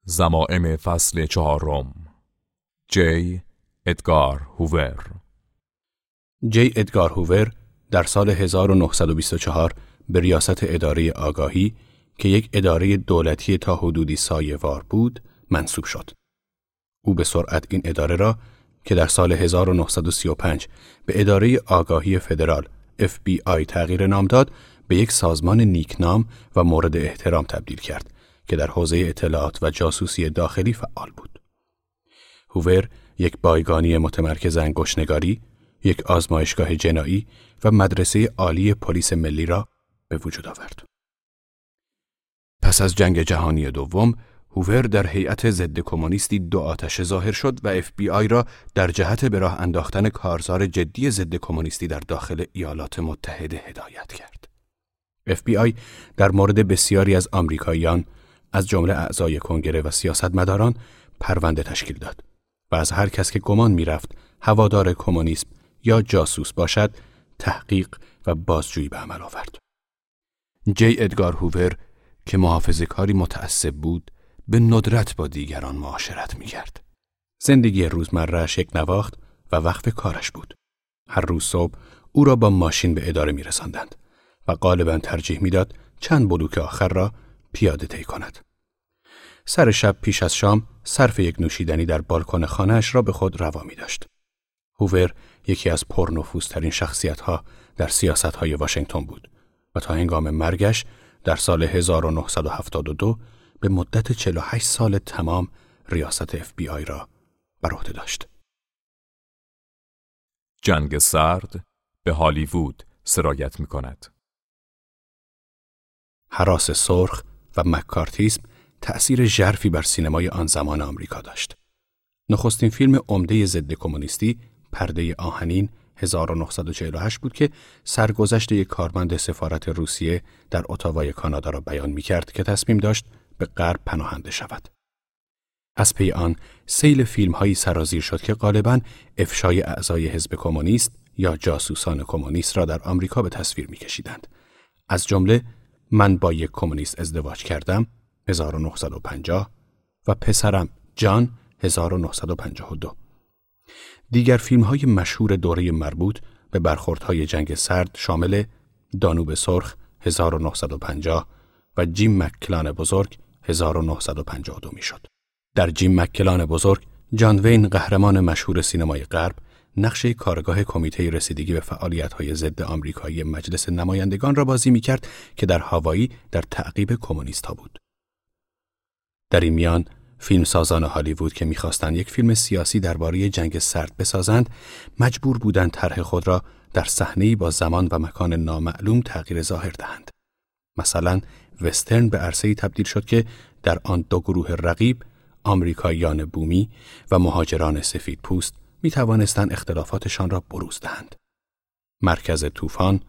ضمائم فصل 4. جی ادگار هوور. جی ادگار هوور در سال 1924 به ریاست اداره آگاهی که یک اداره دولتی تا حدودی سایه‌وار بود منصوب شد. او به سرعت این اداره را که در سال 1935 به اداره آگاهی فدرال FBI تغییر نام داد به یک سازمان نیکنام و مورد احترام تبدیل کرد که در حوزه اطلاعات و جاسوسی داخلی فعال بود. هوور یک بایگانی متمرکز انگشت‌نگاری، یک آزمایشگاه جنایی و مدرسه عالی پلیس ملی را به وجود آورد. پس از جنگ جهانی دوم، هوور در هیئت ضد کمونیستی دو آتشه ظاهر شد و FBI را در جهت به راه انداختن کارزار جدی ضد کمونیستی در داخل ایالات متحده هدایت کرد. FBI در مورد بسیاری از آمریکاییان از جمله اعضای کنگره و سیاستمداران پرونده تشکیل داد و از هر کس که گمان می‌رفت هوادار کمونیسم یا جاسوس باشد تحقیق و بازجویی به عمل آورد. جی ادگار هوور که محافظه‌کاری متعصب بود به ندرت با دیگران معاشرت می‌کرد. زندگی روزمره‌اش یک نواخت و وقف کارش بود. هر روز صبح او را با ماشین به اداره می‌رساندند و غالباً ترجیح می‌داد چند بلوک آخر را پیاده طی کند. سر شب پیش از شام صرف یک نوشیدنی در بالکن خانه‌اش را به خود روا می‌داشت. هوور یکی از پرنفوذترین شخصیت‌ها در سیاست‌های واشنگتن بود و تا هنگام مرگش در سال 1972 به مدت 48 سال تمام ریاست FBI را بر عهده داشت. جنگ سرد به هالیوود سرایت می‌کند. هراس سرخ و مکارتیسم تأثیر ژرفی بر سینمای آن زمان آمریکا داشت. نخستین فیلم عمده ضد کمونیستی پرده آهنین 1948 بود که سرگذشت یک کارمند سفارت روسیه در اتاوای کانادا را بیان می‌کرد که تصمیم داشت به غرب پناهنده شود. از پی آن سیل فیلم‌هایی سرازیر شد که غالباً افشای اعضای حزب کمونیست یا جاسوسان کمونیست را در آمریکا به تصویر می‌کشیدند. از جمله من با یک کمونیست ازدواج کردم 1950 و پسرم جان 1952. دیگر فیلم‌های مشهور دوره مربوط به برخوردهای جنگ سرد شامل دانوب سرخ 1950 و جیم مککلان بزرگ 1952 میشد. در جیم مککلان بزرگ جان وین قهرمان مشهور سینمای غرب نقش کارگاه کمیته رسیدگی به فعالیت‌های ضد آمریکایی مجلس نمایندگان را بازی می‌کرد که در هاوایی در تعقیب کمونیست‌ها بود. در این میان فیلمسازان هالیوود که می‌خواستند یک فیلم سیاسی درباره جنگ سرد بسازند، مجبور بودند طرح خود را در صحنه‌ای با زمان و مکان نامعلوم تغییر ظاهر دهند. مثلا وسترن به عرصه‌ای تبدیل شد که در آن دو گروه رقیب، آمریکاییان بومی و مهاجران سفید پوست می‌توانستند اختلافاتشان را بروز دهند. مرکز طوفان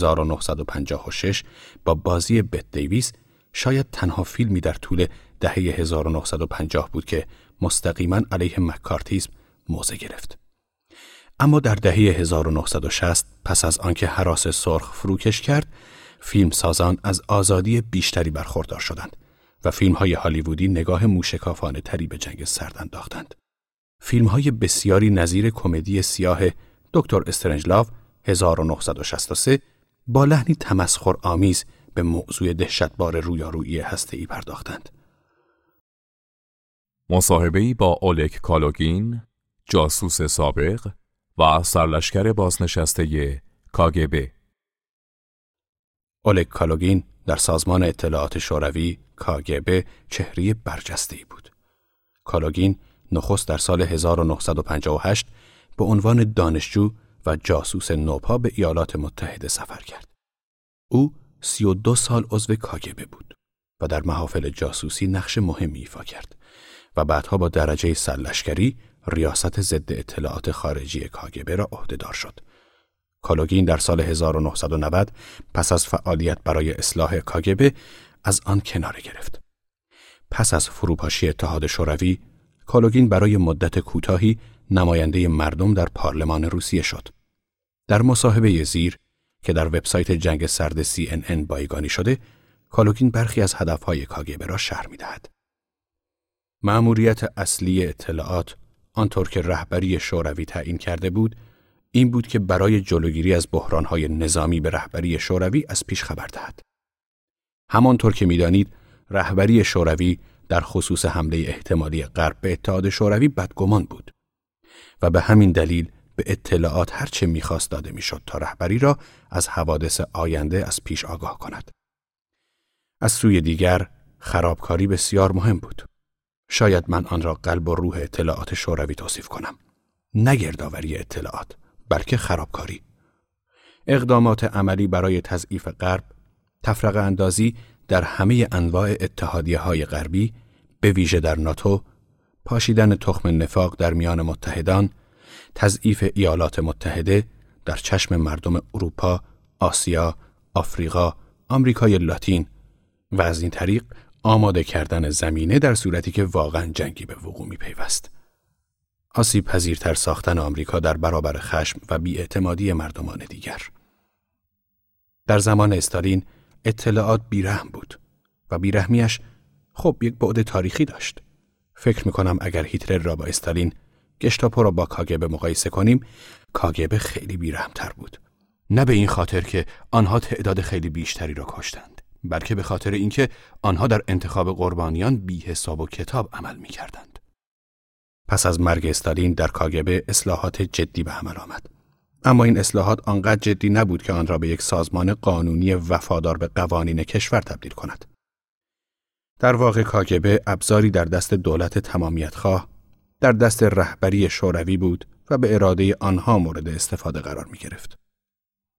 1956 با بازی بت دیویس شاید تنها فیلمی در طول دهه 1950 بود که مستقیما علیه مکارتیسم موضع گرفت. اما در دهه 1960 پس از آنکه هراس سرخ فروکش کرد، فیلمسازان از آزادی بیشتری برخوردار شدند و فیلم‌های هالیوودی نگاه موشکافانه تری به جنگ سرد انداختند. فیلم‌های بسیاری نظیر کمدی سیاه دکتر استرنجلاو 1963 با لحنی تمسخرآمیز به موضوع دهشتبار رویارویی هسته‌ای پرداختند. مصاحبه‌ای با اولگ کالوگین، جاسوس سابق و سرلشکر بازنشسته KGB. اولگ کالوگین در سازمان اطلاعات شوروی KGB چهره برجسته‌ای بود. کالوگین نخست در سال 1958 به عنوان دانشجو و جاسوس نوپا به ایالات متحده سفر کرد. او 32 سال عضو KGB بود و در محافل جاسوسی نقش مهمی ایفا کرد و بعدها با درجه سرلشکری ریاست ضد اطلاعات خارجی KGB را عهدهدار شد. کالوگین در سال 1990 پس از فعالیت برای اصلاح KGB از آن کناره گرفت. پس از فروپاشی اتحاد شوروی، کالوگین برای مدت کوتاهی نماینده مردم در پارلمان روسیه شد. در مصاحبه زیر که در وبسایت جنگ سرد CNN بایگانی شده، کالوگین برخی از هدفهای KGB را شرح می‌دهد. مأموریت اصلی اطلاعات، آنطور که رهبری شوروی تعیین کرده بود، این بود که برای جلوگیری از بحران‌های نظامی به رهبری شوروی از پیش خبر دهد. همانطور که می‌دانید، رهبری شوروی در خصوص حمله احتمالی غرب به اتحاد شوروی بدگمان بود و به همین دلیل به اطلاعات هرچه می‌خواست داده می‌شد تا رهبری را از حوادث آینده از پیش آگاه کند. از سوی دیگر، خرابکاری بسیار مهم بود. شاید من آن را قلب و روح اطلاعات شوروی توصیف کنم. نه گردآوری اطلاعات، بلکه خرابکاری. اقدامات عملی برای تضعیف غرب، تفرقه اندازی در همه انواع اتحادیه‌های غربی، به ویژه در ناتو، پاشیدن تخم نفاق در میان متحدان، تضعیف ایالات متحده در چشم مردم اروپا، آسیا، آفریقا، آمریکای لاتین و از این طریق آماده کردن زمینه در صورتی که واقعاً جنگی به وقوع می‌پیوست. آسیب پذیرتر ساختن آمریکا در برابر خشم و بی‌اعتمادی مردمان دیگر. در زمان استالین اطلاعات بیرحم بود و بیرحمیش خب یک بعد تاریخی داشت. فکر می‌کنم اگر هیتلر را با استالین، گشتاپو را با کاگبه مقایسه کنیم، کاگبه خیلی بیرحم‌تر بود. نه به این خاطر که آنها تعداد خیلی بیشتری را کشتند، بلکه به خاطر اینکه آنها در انتخاب قربانیان بی حساب و کتاب عمل می‌کردند. پس از مرگ استالین در کاگبه اصلاحات جدی به عمل آمد. اما این اصلاحات آنقدر جدی نبود که آن را به یک سازمان قانونی وفادار به قوانین کشور تبدیل کند. در واقع کاگبه ابزاری در دست دولت تمامیت‌خواه، در دست رهبری شوروی بود و به اراده آنها مورد استفاده قرار می‌گرفت.